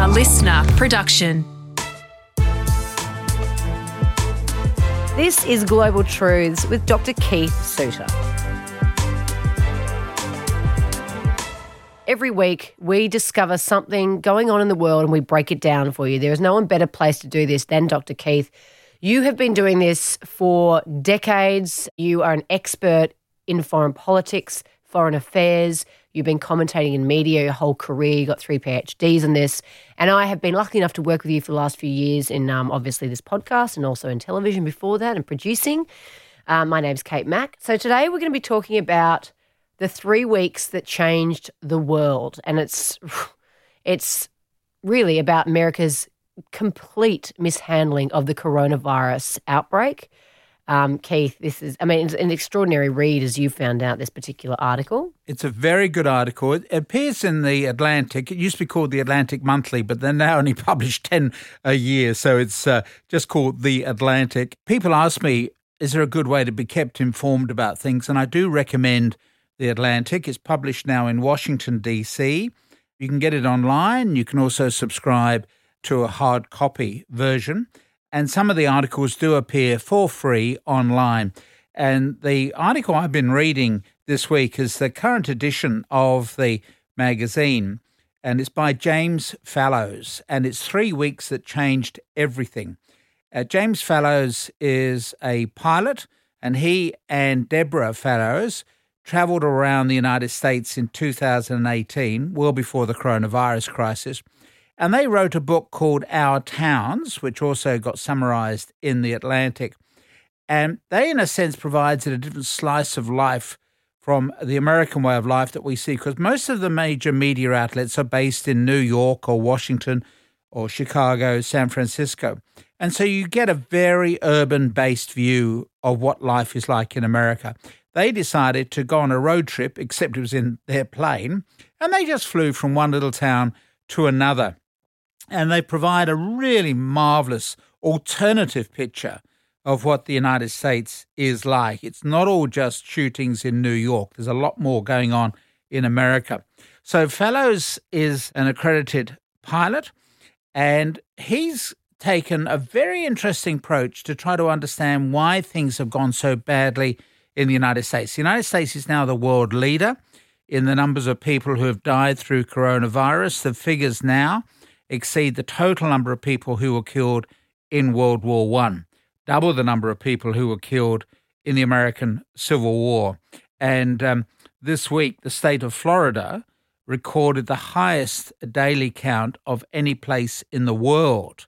listener production. This is Global Truths with Dr. Keith Suter. Every week, we discover something going on in the world and we break it down for you. There is no one better place to do this than Dr. Keith. You have been doing this for decades. You are an expert in foreign politics, foreign affairs. You've been commentating in media your whole career. You got 3 PhDs in this. And I have been lucky enough to work with you for the last few years in obviously this podcast and also in television before that and producing. My name's Kate Mack. So today we're going to be talking about the 3 weeks that changed the world. And it's really about America's complete mishandling of the coronavirus outbreak. Keith, it's an extraordinary read as you found out this particular article. It's a very good article. It appears in The Atlantic. It used to be called The Atlantic Monthly, but they now only publish 10 a year, so it's just called The Atlantic. People ask me, is there a good way to be kept informed about things? And I do recommend The Atlantic. It's published now in Washington, D.C. You can get it online. You can also subscribe to a hard copy version. And some of the articles do appear for free online. And the article I've been reading this week is the current edition of the magazine, and it's by James Fallows, and it's 3 weeks that changed everything. James Fallows is a pilot, and he and Deborah Fallows travelled around the United States in 2018, well before the coronavirus crisis. And they wrote a book called Our Towns, which also got summarised in The Atlantic. And they, in a sense, provides a different slice of life from the American way of life that we see, because most of the major media outlets are based in New York or Washington or Chicago, San Francisco. And so you get a very urban-based view of what life is like in America. They decided to go on a road trip, except it was in their plane, and they just flew from one little town to another. And they provide a really marvellous alternative picture of what the United States is like. It's not all just shootings in New York. There's a lot more going on in America. So Fallows is an accredited pilot, and he's taken a very interesting approach to try to understand why things have gone so badly in the United States. The United States is now the world leader in the numbers of people who have died through coronavirus. The figures now exceed the total number of people who were killed in World War I, double the number of people who were killed in the American Civil War. And this week, the state of Florida recorded the highest daily count of any place in the world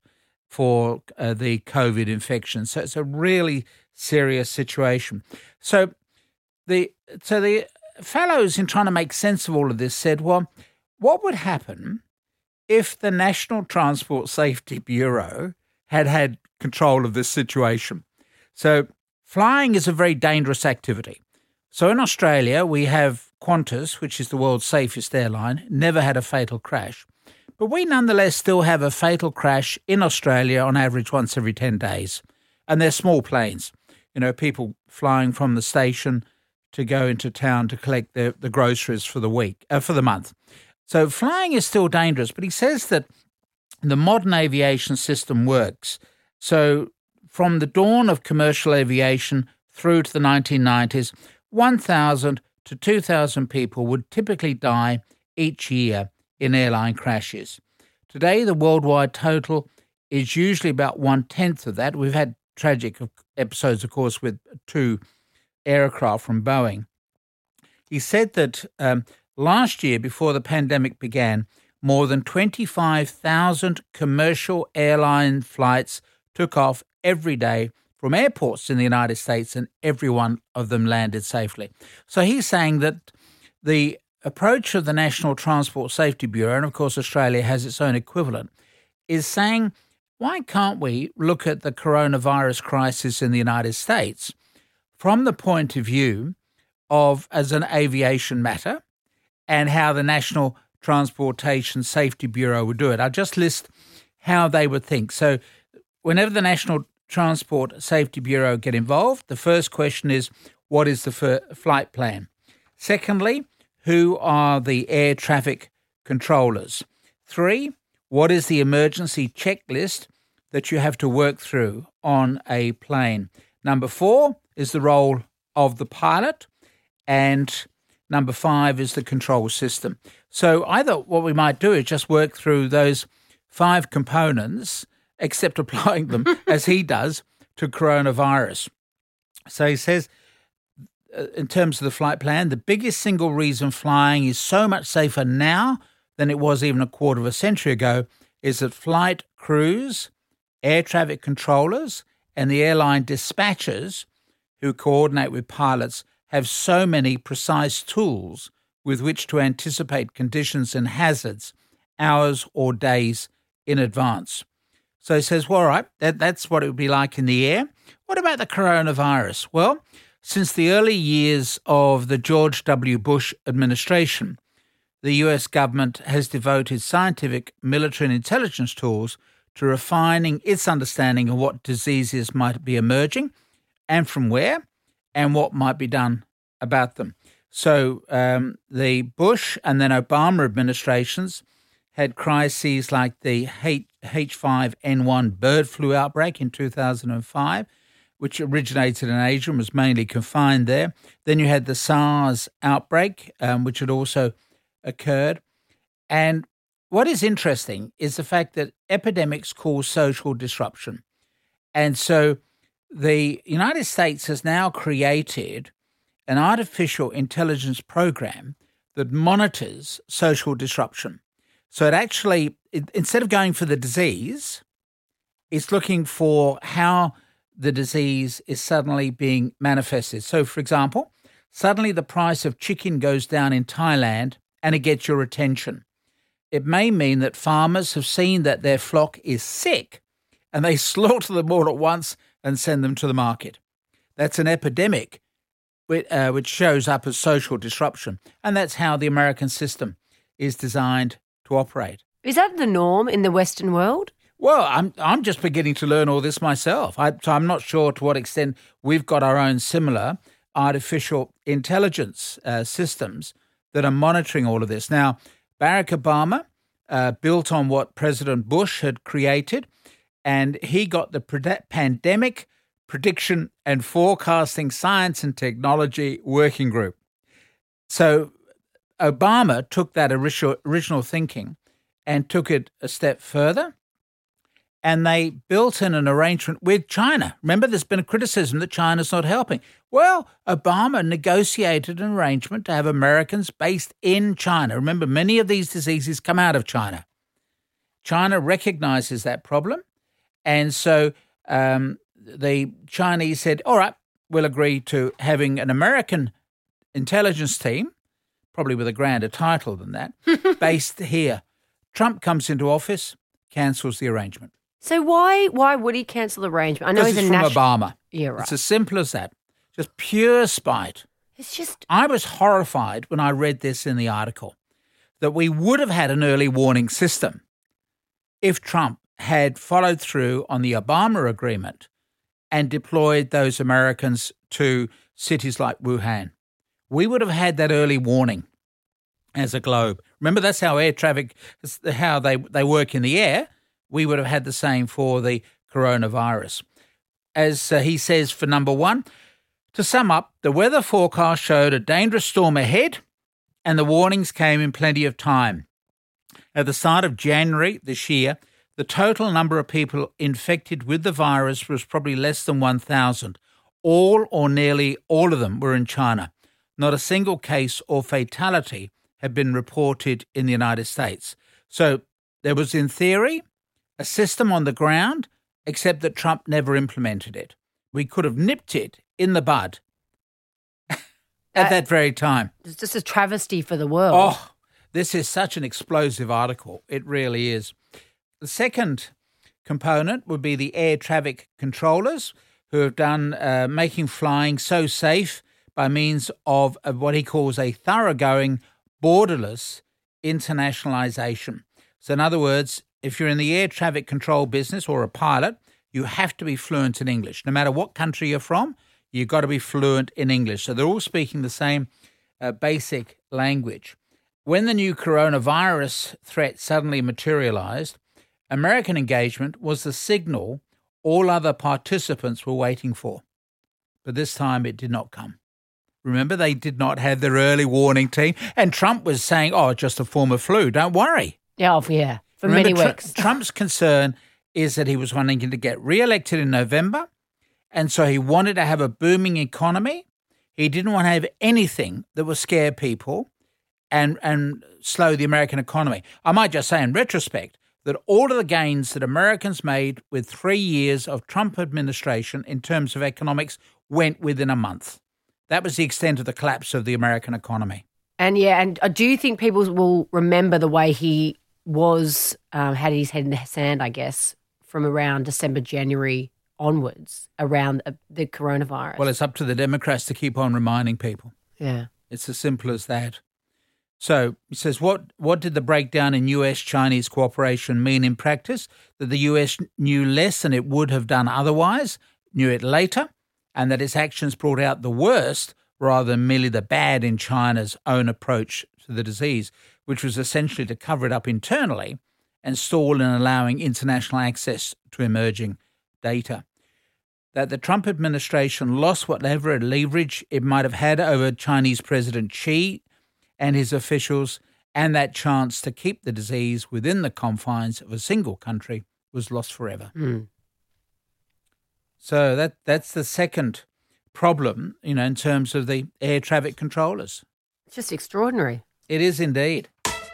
for the COVID infection. So it's a really serious situation. So the Fallows, in trying to make sense of all of this, said, well, what would happen if the National Transport Safety Bureau had control of this situation? So flying is a very dangerous activity. So in Australia, we have Qantas, which is the world's safest airline, never had a fatal crash. But we nonetheless still have a fatal crash in Australia on average once every 10 days. And they're small planes, people flying from the station to go into town to collect the groceries for the month. So flying is still dangerous, but he says that the modern aviation system works. So from the dawn of commercial aviation through to the 1990s, 1,000 to 2,000 people would typically die each year in airline crashes. Today, the worldwide total is usually about 1/10 of that. We've had tragic episodes, of course, with 2 aircraft from Boeing. He said that last year, before the pandemic began, more than 25,000 commercial airline flights took off every day from airports in the United States, and every one of them landed safely. So he's saying that the approach of the National Transport Safety Bureau, and of course Australia has its own equivalent, is saying, why can't we look at the coronavirus crisis in the United States from the point of view of as an aviation matter and how the National Transportation Safety Bureau would do it? I'll just list how they would think. So whenever the National Transport Safety Bureau get involved, the first question is, what is the flight plan? Secondly, who are the air traffic controllers? 3, what is the emergency checklist that you have to work through on a plane. Number 4 is the role of the pilot, and number 5 is the control system. So either what we might do is just work through those 5 components, except applying them, as he does, to coronavirus. So he says, in terms of the flight plan, the biggest single reason flying is so much safer now than it was even a quarter of a century ago is that flight crews, air traffic controllers, and the airline dispatchers who coordinate with pilots have so many precise tools with which to anticipate conditions and hazards hours or days in advance. So he says, well, all right, that's what it would be like in the air. What about the coronavirus? Well, since the early years of the George W. Bush administration, the US government has devoted scientific, military and intelligence tools to refining its understanding of what diseases might be emerging and from where and what might be done about them. So the Bush and then Obama administrations had crises like the H5N1 bird flu outbreak in 2005, which originated in Asia and was mainly confined there. Then you had the SARS outbreak, which had also occurred. And what is interesting is the fact that epidemics cause social disruption. And so the United States has now created an artificial intelligence program that monitors social disruption. So it actually, instead of going for the disease, it's looking for how the disease is suddenly being manifested. So, for example, suddenly the price of chicken goes down in Thailand and it gets your attention. It may mean that farmers have seen that their flock is sick and they slaughter them all at once and send them to the market. That's an epidemic which shows up as social disruption. And that's how the American system is designed to operate. Is that the norm in the Western world? Well, I'm just beginning to learn all this myself. So I'm not sure to what extent we've got our own similar artificial intelligence systems that are monitoring all of this. Now, Barack Obama built on what President Bush had created, and he got the Pandemic Prediction and Forecasting Science and Technology Working Group. So Obama took that original thinking and took it a step further, and they built in an arrangement with China. Remember, there's been a criticism that China's not helping. Well, Obama negotiated an arrangement to have Americans based in China. Remember, many of these diseases come out of China. China recognizes that problem, and so the Chinese said, all right, we'll agree to having an American intelligence team, probably with a grander title than that, based here. Trump comes into office, cancels the arrangement. So why would he cancel the arrangement? I know Because he's it's a from Obama. Yeah, right. It's as simple as that. Just pure spite. It's just... I was horrified when I read this in the article, that we would have had an early warning system if Trump had followed through on the Obama agreement and deployed those Americans to cities like Wuhan. We would have had that early warning as a globe. Remember, that's how air traffic, how they work in the air. We would have had the same for the coronavirus. As he says, for number 1, to sum up, the weather forecast showed a dangerous storm ahead and the warnings came in plenty of time. At the start of January this year, the total number of people infected with the virus was probably less than 1,000. All or nearly all of them were in China. Not a single case or fatality had been reported in the United States. So there was, in theory, a system on the ground, except that Trump never implemented it. We could have nipped it in the bud at that very time. It's just a travesty for the world. Oh, this is such an explosive article. It really is. The second component would be the air traffic controllers, who have done making flying so safe by means of what he calls a thoroughgoing, borderless internationalization. So in other words, if you're in the air traffic control business or a pilot, you have to be fluent in English. No matter what country you're from, you've got to be fluent in English. So they're all speaking the same basic language. When the new coronavirus threat suddenly materialized, American engagement was the signal all other participants were waiting for. But this time it did not come. Remember, they did not have their early warning team. And Trump was saying, just a form of flu, don't worry. Yeah, for many weeks. Trump's concern is that he was wanting to get re-elected in November, and so he wanted to have a booming economy. He didn't want to have anything that would scare people and slow the American economy. I might just say in retrospect that all of the gains that Americans made with 3 years of Trump administration in terms of economics went within a month. That was the extent of the collapse of the American economy. And do you think people will remember the way he was, had his head in the sand, I guess, from around December, January onwards around the coronavirus? Well, it's up to the Democrats to keep on reminding people. Yeah. It's as simple as that. So he says, what did the breakdown in US-Chinese cooperation mean in practice? That the US knew less than it would have done otherwise, knew it later, and that its actions brought out the worst rather than merely the bad in China's own approach to the disease, which was essentially to cover it up internally and stall in allowing international access to emerging data. That the Trump administration lost whatever leverage it might have had over Chinese President Xi and his officials, and that chance to keep the disease within the confines of a single country was lost forever. Mm. So that's the second problem, in terms of the air traffic controllers. It's just extraordinary. It is indeed.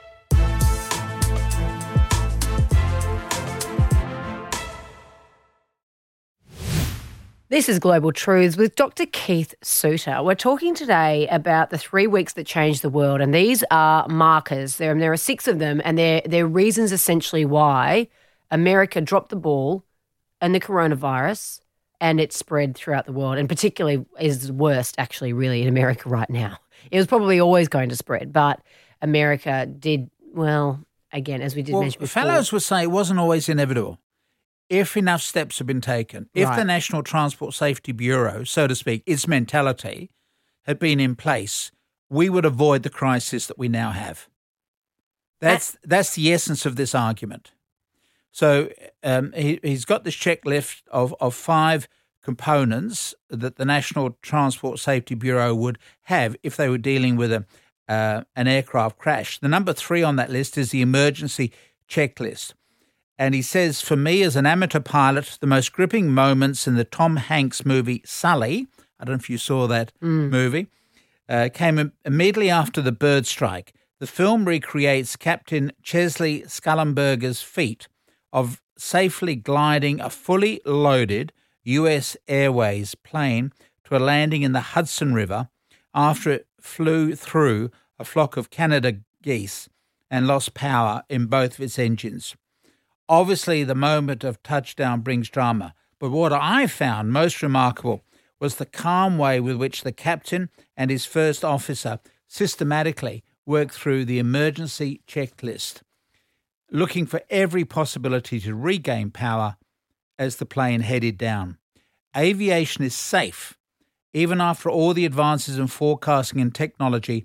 This is Global Truths with Dr. Keith Suter. We're talking today about the 3 weeks that changed the world, and these are markers. There are 6 of them, and they're reasons essentially why America dropped the ball in the coronavirus and it spread throughout the world, and particularly is worst actually really in America right now. It was probably always going to spread, but America did, well, again, as we did mention before. Fellows would say it wasn't always inevitable. If enough steps have been taken, if Right. the National Transport Safety Bureau, so to speak, its mentality had been in place, we would avoid the crisis that we now have. That's the essence of this argument. So he's got this checklist of 5 components that the National Transport Safety Bureau would have if they were dealing with an aircraft crash. The number 3 on that list is the emergency checklist. And he says, for me as an amateur pilot, the most gripping moments in the Tom Hanks movie Sully, I don't know if you saw that movie, came immediately after the bird strike. The film recreates Captain Chesley Schallenberger's feat of safely gliding a fully loaded US Airways plane to a landing in the Hudson River after it flew through a flock of Canada geese and lost power in both of its engines. Obviously, the moment of touchdown brings drama, but what I found most remarkable was the calm way with which the captain and his first officer systematically worked through the emergency checklist, looking for every possibility to regain power as the plane headed down. Aviation is safe. Even after all the advances in forecasting and technology,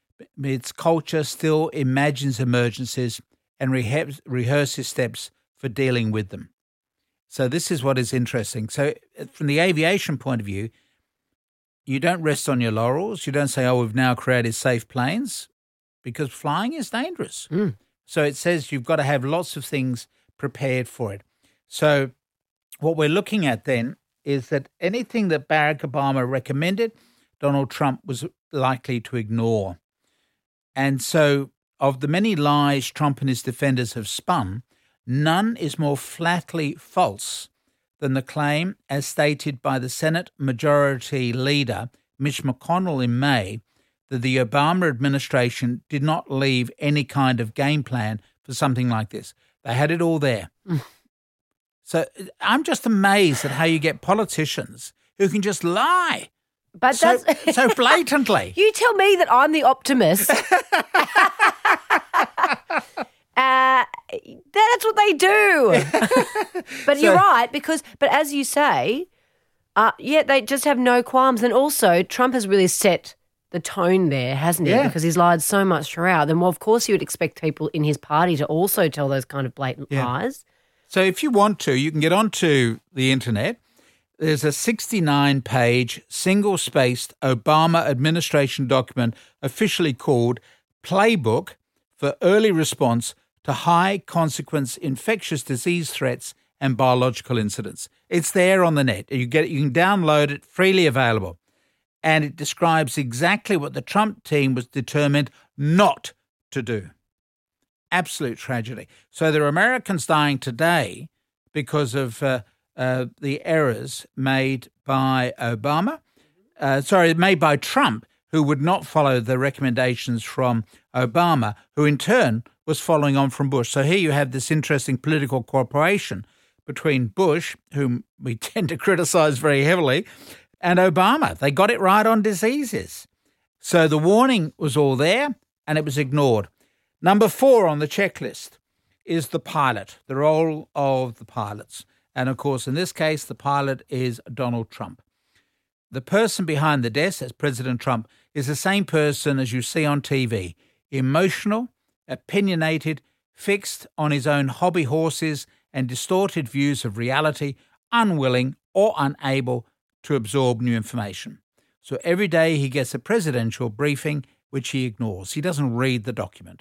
its culture still imagines emergencies and rehearses steps for dealing with them. So this is what is interesting. So from the aviation point of view, you don't rest on your laurels. You don't say, we've now created safe planes, because flying is dangerous. So it says you've got to have lots of things prepared for it. So what we're looking at then is that anything that Barack Obama recommended, Donald Trump was likely to ignore. And so of the many lies Trump and his defenders have spun, none is more flatly false than the claim, as stated by the Senate Majority Leader Mitch McConnell in May, that the Obama administration did not leave any kind of game plan for something like this. They had it all there. So I'm just amazed at how you get politicians who can just lie But so that's blatantly. You tell me that I'm the optimist. That's what they do. But you're right, but as you say, they just have no qualms. And also, Trump has really set the tone there, hasn't he? Yeah. Because he's lied so much throughout. Then, well, of course, you would expect people in his party to also tell those kind of blatant lies. So if you want to, you can get onto the internet. There's a 69-page, single-spaced Obama administration document officially called Playbook for Early Response to High-Consequence Infectious Disease Threats and Biological Incidents. It's there on the net. You can download it, freely available. And it describes exactly what the Trump team was determined not to do. Absolute tragedy. So there are Americans dying today because of the errors made by made by Trump, who would not follow the recommendations from Obama, who in turn was following on from Bush. So here you have this interesting political cooperation between Bush, whom we tend to criticize very heavily, and Obama. They got it right on diseases. So the warning was all there and it was ignored. Number 4 on the checklist is the pilot, the role of the pilots. And of course, in this case, the pilot is Donald Trump. The person behind the desk, as President Trump, is the same person as you see on TV, emotional, opinionated, fixed on his own hobby horses and distorted views of reality, unwilling or unable to absorb new information. So every day he gets a presidential briefing, which he ignores. He doesn't read the document.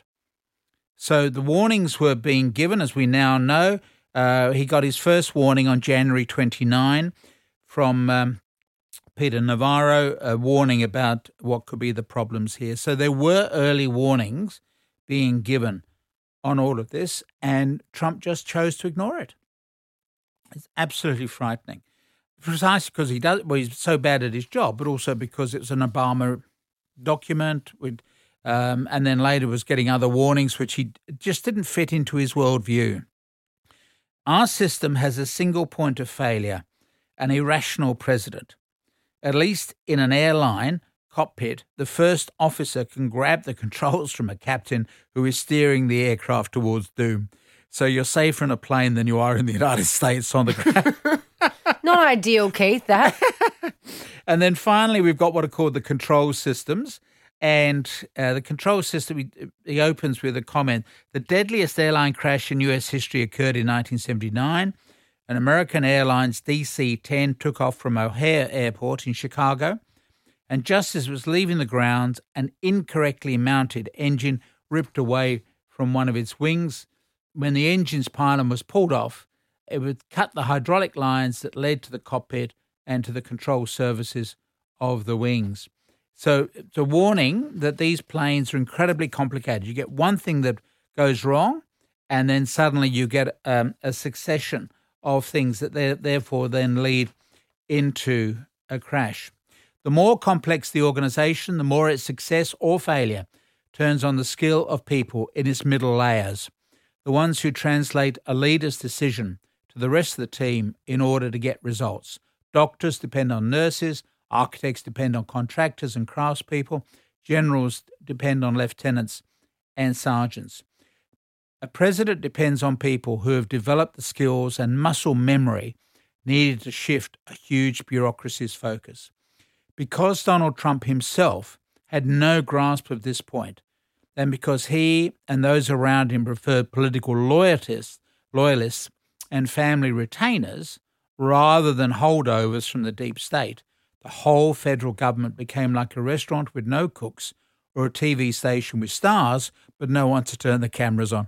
So the warnings were being given, as we now know. He got his first warning on January 29 from Peter Navarro, a warning about what could be the problems here. So there were early warnings being given on all of this, and Trump just chose to ignore it. It's absolutely frightening, precisely because he's so bad at his job, but also because it's an Obama document and then later was getting other warnings which he just didn't fit into his worldview. Our system has a single point of failure, an irrational president. At least in an airline cockpit, the first officer can grab the controls from a captain who is steering the aircraft towards doom. So you're safer in a plane than you are in the United States on the ground. Not ideal, Keith, that. And then finally, we've got what are called the control systems. And the control system, he opens with a comment. The deadliest airline crash in U.S. history occurred in 1979. An American Airlines DC-10 took off from O'Hare Airport in Chicago. And just as it was leaving the grounds, an incorrectly mounted engine ripped away from one of its wings. When the engine's pylon was pulled off, it would cut the hydraulic lines that led to the cockpit and to the control surfaces of the wings. So it's a warning that these planes are incredibly complicated. You get one thing that goes wrong, and then suddenly you get a succession of things that therefore then lead into a crash. The more complex the organization, the more its success or failure turns on the skill of people in its middle layers, the ones who translate a leader's decision to the rest of the team in order to get results. Doctors depend on nurses, architects depend on contractors and craftspeople, generals depend on lieutenants and sergeants. A president depends on people who have developed the skills and muscle memory needed to shift a huge bureaucracy's focus. Because Donald Trump himself had no grasp of this point, and because he and those around him preferred political loyalists and family retainers rather than holdovers from the deep state, the whole federal government became like a restaurant with no cooks or a TV station with stars, but no one to turn the cameras on.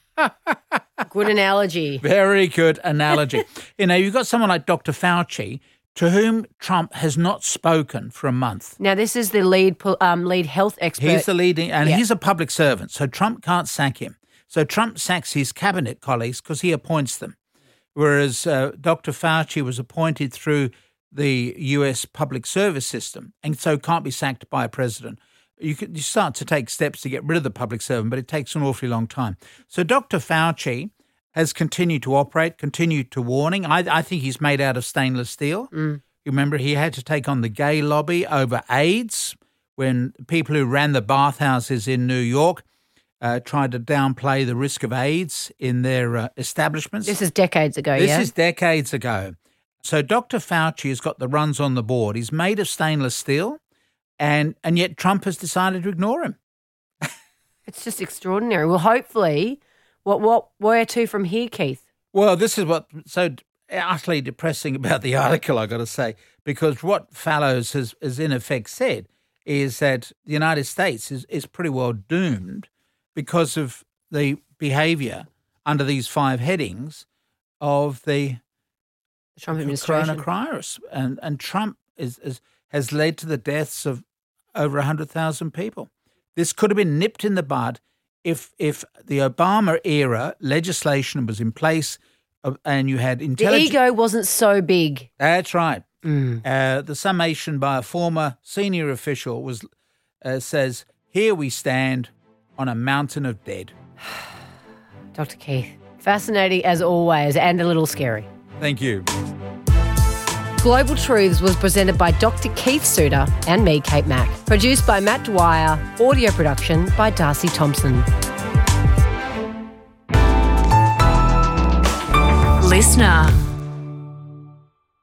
Good analogy. Very good analogy. You've got someone like Dr. Fauci, to whom Trump has not spoken for a month. Now, this is the lead health expert. He's the leading, and he's a public servant, so Trump can't sack him. So Trump sacks his cabinet colleagues because he appoints them, whereas Dr. Fauci was appointed through the U.S. public service system and so can't be sacked by a president. You start to take steps to get rid of the public servant, but it takes an awfully long time. So Dr. Fauci has continued to operate, continued to warning. I think he's made out of stainless steel. You remember he had to take on the gay lobby over AIDS when people who ran the bathhouses in New York tried to downplay the risk of AIDS in their establishments. This is decades ago, This is decades ago. So Dr. Fauci has got the runs on the board. He's made of stainless steel, and yet Trump has decided to ignore him. It's just extraordinary. Well, hopefully, where to from here, Keith? Well, this is what's so utterly depressing about the article, I've got to say, because what Fallows has in effect said is that the United States is pretty well doomed because of the behaviour under these 5 headings of the Trump administration. Coronavirus. And Trump has led to the deaths of over 100,000 people. This could have been nipped in the bud if the Obama era legislation was in place and you had intelligence. The ego wasn't so big. That's right. The summation by a former senior official was says, "Here we stand on a mountain of dead." Dr. Keith, fascinating as always and a little scary. Thank you. Global Truths was presented by Dr. Keith Suter and me, Kate Mack. Produced by Matt Dwyer. Audio production by Darcy Thompson. Listener.